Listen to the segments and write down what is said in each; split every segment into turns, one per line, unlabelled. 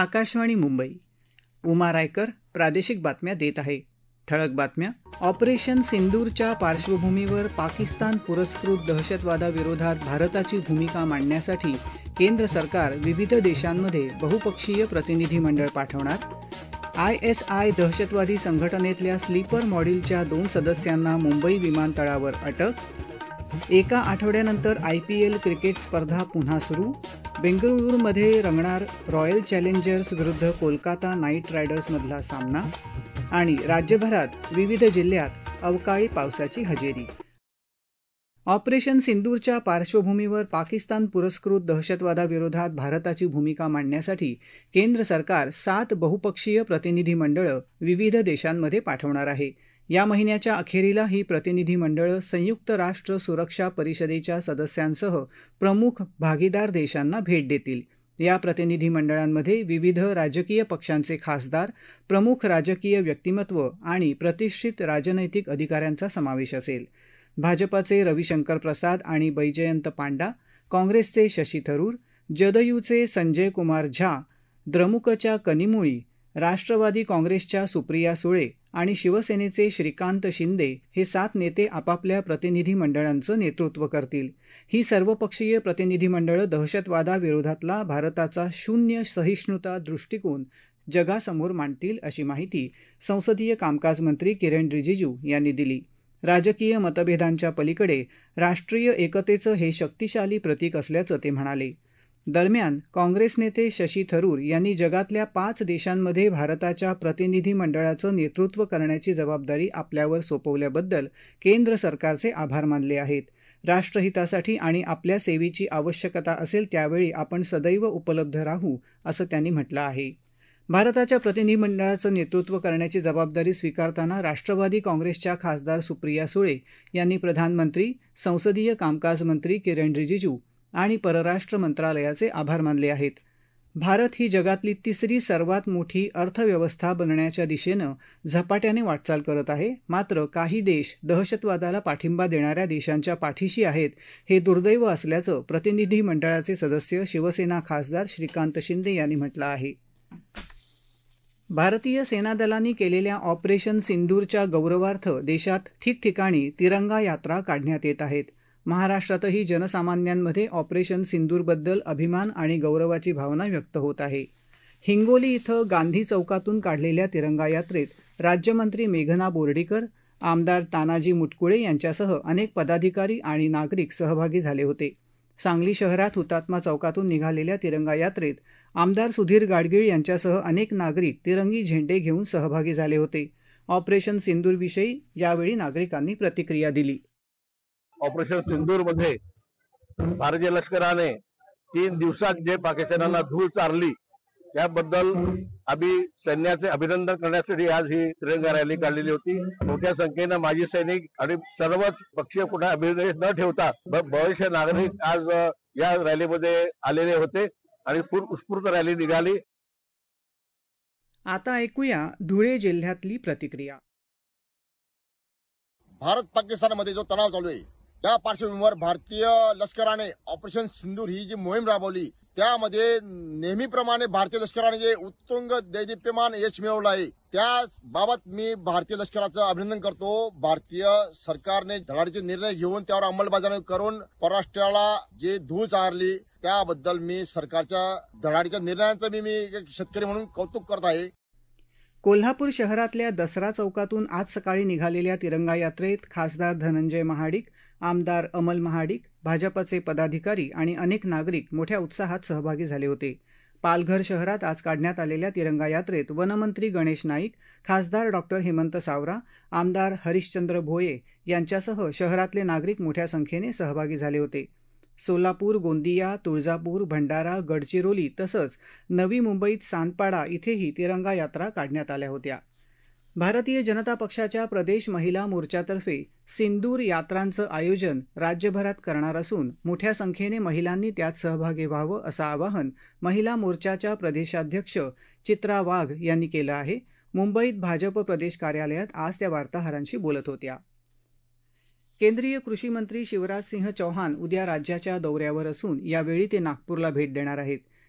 आकाशवाणी मुंबई. उमा रायकर प्रादेशिक बातम्या देत आहे. ठळक बातम्या. ऑपरेशन सिंदूरच्या पार्श्वभूमीवर पाकिस्तान पुरस्कृत दहशतवादाविरोधात भारताची भूमिका मांडण्यासाठी केंद्र सरकार विविध देशांमध्ये बहुपक्षीय प्रतिनिधी पाठवणार. ISI दहशतवादी संघटनेतल्या स्लीपर मॉड्यूलच्या 2 सदस्यांना मुंबई विमानतळावर अटक. एका आठवड्यानंतर IPL क्रिकेट स्पर्धा पुन्हा सुरू. बेंगळुरूमध्ये रंगणार रॉयल चॅलेंजर्स विरुद्ध कोलकाता नाईट रायडर्समधला सामना. आणि राज्यभरात विविध जिल्ह्यात अवकाळी पावसाची हजेरी. ऑपरेशन सिंदूरच्या पार्श्वभूमीवर पाकिस्तान पुरस्कृत दहशतवादाविरोधात भारताची भूमिका मांडण्यासाठी केंद्र सरकार 7 बहुपक्षीय प्रतिनिधी मंडळं विविध देशांमध्ये पाठवणार आहे. या महिन्याच्या अखेरीला ही प्रतिनिधी मंडळं संयुक्त राष्ट्र सुरक्षा परिषदेच्या सदस्यांसह प्रमुख भागीदार देशांना भेट देतील. या प्रतिनिधी मंडळांमध्ये विविध राजकीय पक्षांचे खासदार, प्रमुख राजकीय व्यक्तिमत्व आणि प्रतिष्ठित राजनैतिक अधिकाऱ्यांचा समावेश असेल. भाजपाचे रविशंकर प्रसाद आणि बैजयंत पांडा, काँग्रेसचे शशी थरूर, जदयूचे संजय कुमार झा, द्रमुकच्या कनिमोळी, राष्ट्रवादी काँग्रेसच्या सुप्रिया सुळे आणि शिवसेनेचे श्रीकांत शिंदे हे 7 नेते आपापल्या प्रतिनिधी मंडळांचं नेतृत्व करतील. ही सर्वपक्षीय प्रतिनिधी मंडळं दहशतवादाविरोधातला भारताचा शून्य सहिष्णुता दृष्टिकोन जगासमोर मांडतील, अशी माहिती संसदीय कामकाज मंत्री किरण रिजिजू यांनी दिली. राजकीय मतभेदांच्या पलीकडे राष्ट्रीय एकतेचं हे शक्तिशाली प्रतीक असल्याचं ते म्हणाले. दरम्यान काँग्रेस नेते शशी थरूर यांनी जगातल्या 5 देशांमध्ये भारताच्या प्रतिनिधी मंडळाचं नेतृत्व करण्याची जबाबदारी आपल्यावर सोपवल्याबद्दल केंद्र सरकारचे आभार मानले आहेत. राष्ट्रहितासाठी आणि आपल्या सेवेची आवश्यकता असेल त्यावेळी आपण सदैव उपलब्ध राहू, असं त्यांनी म्हटलं आहे. भारताच्या प्रतिनिधीमंडळाचं नेतृत्व करण्याची जबाबदारी स्वीकारताना राष्ट्रवादी काँग्रेसच्या खासदार सुप्रिया सुळे यांनी प्रधानमंत्री, संसदीय कामकाज मंत्री किरण रिजिजू आणि परराष्ट्र मंत्रालयाचे आभार मानले आहेत. भारत ही जगातली 3री सर्वात मोठी अर्थव्यवस्था बनण्याच्या दिशेनं झपाट्याने वाटचाल करत आहे. मात्र काही देश दहशतवादाला पाठिंबा देणाऱ्या देशांच्या पाठीशी आहेत, हे दुर्दैव असल्याचं प्रतिनिधी मंडळाचे सदस्य शिवसेना खासदार श्रीकांत शिंदे यांनी म्हटलं आहे. भारतीय सेनादलांनी केलेल्या ऑपरेशन सिंदूरच्या गौरवार्थ देशात ठिकठिकाणी तिरंगा यात्रा काढण्यात येत आहेत. महाराष्ट्रातही जनसामान्यांमध्ये ऑपरेशन सिंदूरबद्दल अभिमान आणि गौरवाची भावना व्यक्त होत आहे. हिंगोली इथं गांधी चौकातून काढलेल्या तिरंगा यात्रेत राज्यमंत्री मेघना बोर्डीकर, आमदार तानाजी मुटकुळे यांच्यासह अनेक पदाधिकारी आणि नागरिक सहभागी झाले होते. सांगली शहरात हुतात्मा चौकातून निघालेल्या तिरंगा यात्रेत आमदार सुधीर गाडगीळ यांच्यासह अनेक नागरिक तिरंगी झेंडे घेऊन सहभागी झाले होते. ऑपरेशन सिंदूरविषयी यावेळी नागरिकांनी प्रतिक्रिया दिली.
ऑपरेशन सिंदूरमध्ये भारतीय लष्कराने 3 दिवसात जे पाकिस्तानाला धूळ चारली त्याबद्दल आम्ही सैन्याचे अभिनंदन करण्यासाठी आज ही तिरंगा रॅली काढलेली होती. मोठ्या संख्येनं माजी सैनिक आणि सर्वच पक्षीय कुठे अभिनय न ठेवता बरेचसे नागरिक आज या रॅलीमध्ये आलेले होते आणि खूप उत्स्फूर्त रॅली निघाली.
आता ऐकूया धुळे जिल्ह्यातली प्रतिक्रिया.
भारत पाकिस्तानमध्ये जो तणाव चालू आहे त्या पार्श्वभूमीवर भारतीय लष्कराने ऑपरेशन सिंदूर ही जी मोहीम राबवली त्यामध्ये नेहमीप्रमाणे भारतीय लष्कराने जे उत्तुंग दैदिप्यमान यश मिळवलं आहे त्याबाबत मी भारतीय लष्कराचं अभिनंदन करतो. भारतीय सरकारने धडाडीचे निर्णय घेऊन त्यावर अंमलबजावणी करून परराष्ट्राला जे धूळ चारली त्याबद्दल मी सरकारच्या धडाडीच्या निर्णयांचं मी एक शेतकरी म्हणून कौतुक करत आहे.
कोल्हापूर शहरातल्या दसरा चौकातून आज सकाळी निघालेल्या तिरंगा यात्रेत खासदार धनंजय महाडिक, आमदार अमल महाडिक, भाजपचे पदाधिकारी आणि अनेक नागरिक मोठ्या उत्साहात सहभागी झाले होते. पालघर शहरात आज काढण्यात आलेल्या तिरंगा यात्रेत वनमंत्री गणेश नाईक, खासदार डॉक्टर हेमंत सावरा, आमदार हरिश्चंद्र भोये यांच्यासह शहरातले नागरिक मोठ्या संख्येने सहभागी झाले होते. सोलापूर, गोंदिया, तुळजापूर, भंडारा, गडचिरोली तसंच नवी मुंबईत सानपाडा इथेही तिरंगा यात्रा काढण्यात आल्या होत्या. भारतीय जनता पक्षाच्या प्रदेश महिला मोर्चातर्फे सिंदूर यात्रांचं आयोजन राज्यभरात करणार असून मोठ्या संख्येने महिलांनी त्यात सहभागी व्हावं असं आवाहन महिला मोर्चाच्या प्रदेशाध्यक्ष चित्रा वाघ यांनी केलं आहे. मुंबईत भाजप प्रदेश कार्यालयात आज त्या वार्ताहरांशी बोलत होत्या. केंद्रीय कृषी मंत्री शिवराज सिंह चौहान उद्या राज्याच्या दौऱ्यावर असून यावेळी ते नागपूरला भेट देणार आहेत.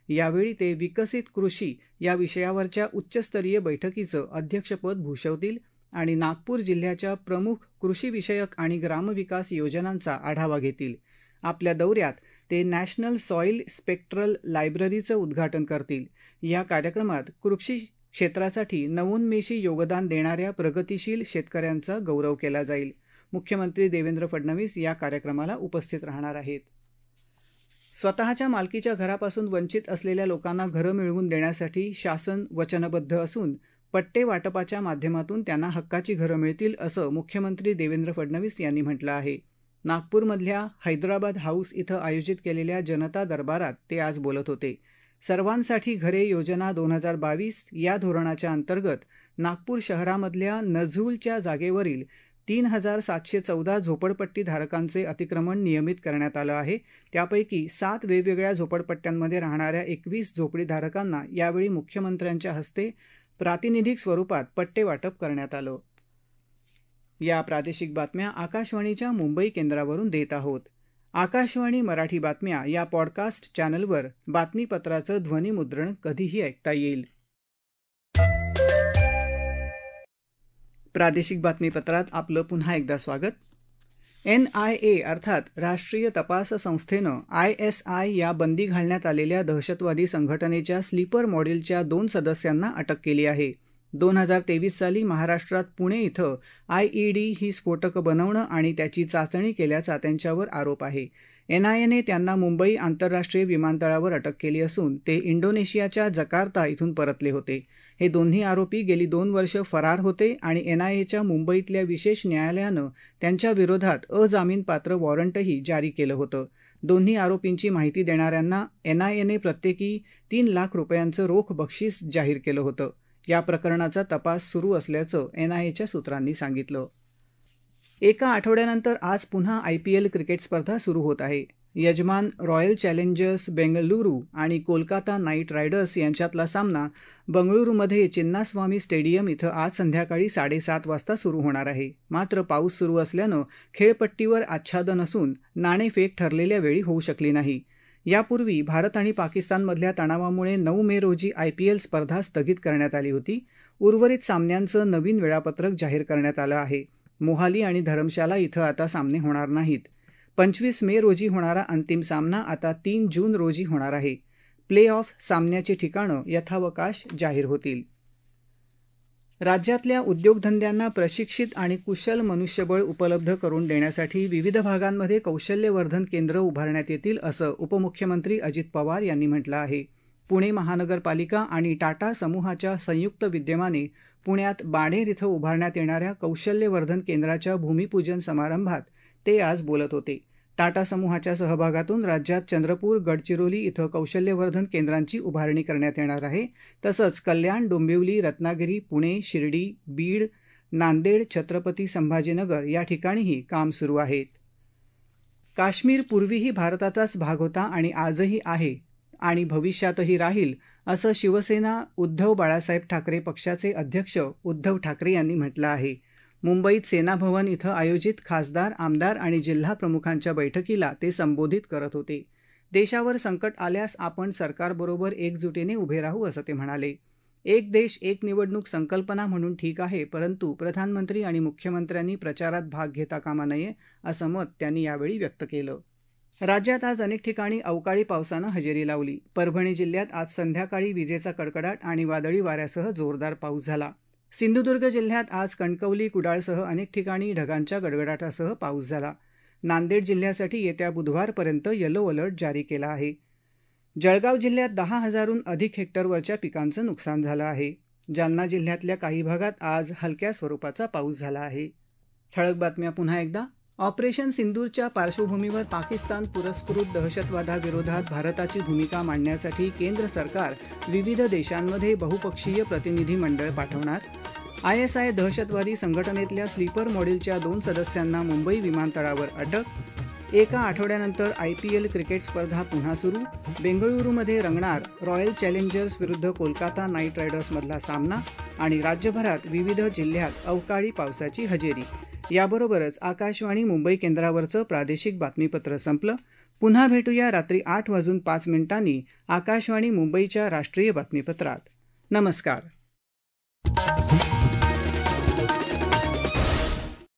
यावेळी ते विकसित कृषी या विषयावरच्या उच्चस्तरीय बैठकीचं अध्यक्षपद भूषवतील आणि नागपूर जिल्ह्याच्या प्रमुख कृषीविषयक आणि ग्रामविकास योजनांचा आढावा घेतील. आपल्या दौऱ्यात ते नॅशनल सॉईल स्पेक्ट्रल लायब्ररीचं उद्घाटन करतील. या कार्यक्रमात कृषी क्षेत्रासाठी नवोन्मेषी योगदान देणाऱ्या प्रगतिशील शेतकऱ्यांचा गौरव केला जाईल. मुख्यमंत्री देवेंद्र फडणवीस या कार्यक्रमाला उपस्थित राहणार आहेत. स्वतःच्या मालकीच्या घरापासून वंचित असलेल्या लोकांना घरं मिळवून देण्यासाठी शासन वचनबद्ध असून पट्टे वाटपाच्या माध्यमातून त्यांना हक्काची घरं मिळतील असं मुख्यमंत्री देवेंद्र फडणवीस यांनी म्हटलं आहे. नागपूरमधल्या हैदराबाद हाऊस इथं आयोजित केलेल्या जनता दरबारात ते आज बोलत होते. सर्वांसाठी घरे योजना 2022 या धोरणाच्या अंतर्गत नागपूर शहरामधल्या नझूलच्या जागेवरील 3714 झोपडपट्टीधारकांचे अतिक्रमण नियमित करण्यात आलं आहे. त्यापैकी 7 वेगवेगळ्या झोपडपट्ट्यांमध्ये राहणाऱ्या 21 झोपडीधारकांना यावेळी मुख्यमंत्र्यांच्या हस्ते प्रातिनिधिक स्वरूपात पट्टे वाटप करण्यात आलं. या प्रादेशिक बातम्या आकाशवाणीच्या मुंबई केंद्रावरून देत आहोत. आकाशवाणी मराठी बातम्या या पॉडकास्ट चॅनलवर बातमीपत्राचं ध्वनिमुद्रण कधीही ऐकता येईल. प्रादेशिक बातमीपत्रात आपलं पुन्हा एकदा स्वागत. NIA अर्थात राष्ट्रीय तपास संस्थेनं ISI या बंदी घालण्यात आलेल्या दहशतवादी संघटनेच्या स्लीपर मॉडेलच्या 2 सदस्यांना अटक केली आहे. 2023 साली महाराष्ट्रात पुणे इथं IED ही स्फोटकं बनवणं आणि त्याची चाचणी केल्याचा त्यांच्यावर आरोप आहे. NIAने त्यांना मुंबई आंतरराष्ट्रीय विमानतळावर अटक केली असून ते इंडोनेशियाच्या जकार्ता इथून परतले होते. हे दोन्ही आरोपी गेली 2 वर्ष फरार होते आणि NIAच्या मुंबईतल्या विशेष न्यायालयानं त्यांच्या विरोधात अजामीनपात्र वॉरंटही जारी केलं होतं. दोन्ही आरोपींची माहिती देणाऱ्यांना NIAने प्रत्येकी 3 लाख रुपयांचं रोख बक्षीस जाहीर केलं होतं. या प्रकरणाचा तपास सुरू असल्याचं NIAच्या सूत्रांनी सांगितलं. एका आठवड्यानंतर आज पुन्हा IPL क्रिकेट स्पर्धा सुरू होत आहे. यजमान रॉयल चॅलेंजर्स बेंगळुरू आणि कोलकाता नाईट रायडर्स यांच्यातला सामना बंगळुरूमध्ये चिन्नास्वामी स्टेडियम इथं आज संध्याकाळी 7:30 वाजता सुरू होणार आहे. मात्र पाऊस सुरू असल्यानं खेळपट्टीवर आच्छादन असून नाणेफेक ठरलेल्या वेळी होऊ शकली नाही. यापूर्वी भारत आणि पाकिस्तानमधल्या तणावामुळे 9 मे रोजी IPL स्पर्धा स्थगित करण्यात आली होती. उर्वरित सामन्यांचं नवीन वेळापत्रक जाहीर करण्यात आलं आहे. मोहाली आणि धरमशाला इथं आता सामने होणार नाहीत. 25 मे रोजी होणारा अंतिम सामना आता 3 जून रोजी होणार आहे. प्ले ऑफ सामन्याची ठिकाणं यथावकाश जाहीर होतील. राज्यातल्या उद्योगधंद्यांना प्रशिक्षित आणि कुशल मनुष्यबळ उपलब्ध करून देण्यासाठी विविध भागांमध्ये कौशल्यवर्धन केंद्र उभारण्यात येतील असं उपमुख्यमंत्री अजित पवार यांनी म्हटलं आहे. पुणे महानगरपालिका आणि टाटा समूहाच्या संयुक्त विद्यमाने पुण्यात बाणेर इथं उभारण्यात येणाऱ्या कौशल्यवर्धन केंद्राच्या भूमिपूजन समारंभात ते आज बोलत होते. टाटा समूहाच्या सहभागातून राज्यात चंद्रपूर, गडचिरोली इथं कौशल्यवर्धन केंद्रांची उभारणी करण्यात येणार आहे. तसंच कल्याण, डोंबिवली, रत्नागिरी, पुणे, शिर्डी, बीड, नांदेड, छत्रपती संभाजीनगर या ठिकाणीही काम सुरू आहेत. काश्मीर पूर्वीही भारताचाच भाग होता आणि आजही आहे आणि भविष्यातही राहील असं शिवसेना उद्धव बाळासाहेब ठाकरे पक्षाचे अध्यक्ष उद्धव ठाकरे यांनी म्हटलं आहे. मुंबईत सेना भवन इथं आयोजित खासदार, आमदार आणि जिल्हा प्रमुखांच्या बैठकीला ते संबोधित करत होते. देशावर संकट आल्यास आपण सरकारबरोबर एकजुटीने उभे राहू असं ते म्हणाले. एक देश एक निवडणूक संकल्पना म्हणून ठीक आहे, परंतु प्रधानमंत्री आणि मुख्यमंत्र्यांनी प्रचारात भाग घेता कामा नये असं मत त्यांनी यावेळी व्यक्त केलं. राज्यात आज अनेक ठिकाणी अवकाळी पावसानं हजेरी लावली. परभणी जिल्ह्यात आज संध्याकाळी विजेचा कडकडाट आणि वादळी वाऱ्यासह जोरदार पाऊस झाला. सिंधुदुर्ग जिल्ह्यात आज कणकवली, कुडाळसह अनेक ठिकाणी ढगांच्या गडगडाटासह पाऊस झाला. नांदेड जिल्ह्यासाठी येत्या बुधवारपर्यंत येलो अलर्ट जारी केला आहे. जळगाव जिल्ह्यात 10,000हून अधिक हेक्टरवरच्या पिकांचं नुकसान झालं आहे. जालना जिल्ह्यातल्या काही भागात आज हलक्या स्वरूपाचा पाऊस झाला आहे. ठळक बातम्या पुन्हा एकदा. ऑपरेशन सिंदूरच्या पार्श्वभूमीवर पाकिस्तान पुरस्कृत दहशतवादाविरोधात भारताची भूमिका मांडण्यासाठी केंद्र सरकार विविध देशांमध्ये बहुपक्षीय प्रतिनिधी मंडळ पाठवणार. ISI दहशतवादी संघटनेतल्या स्लीपर मॉडेलच्या 2 सदस्यांना मुंबई विमानतळावर अटक. एका आठवड्यानंतर IPL क्रिकेट स्पर्धा पुन्हा सुरू. बेंगळुरूमध्ये रंगणार रॉयल चॅलेंजर्स विरुद्ध कोलकाता नाईट रायडर्समधला सामना. आणि राज्यभरात विविध जिल्ह्यात अवकाळी पावसाची हजेरी. याबरोबरच आकाशवाणी मुंबई केंद्रावरचं प्रादेशिक बातमीपत्र संपलं. पुन्हा भेटूया रात्री 8:05 आकाशवाणी मुंबईच्या राष्ट्रीय बातमीपत्रात. नमस्कार.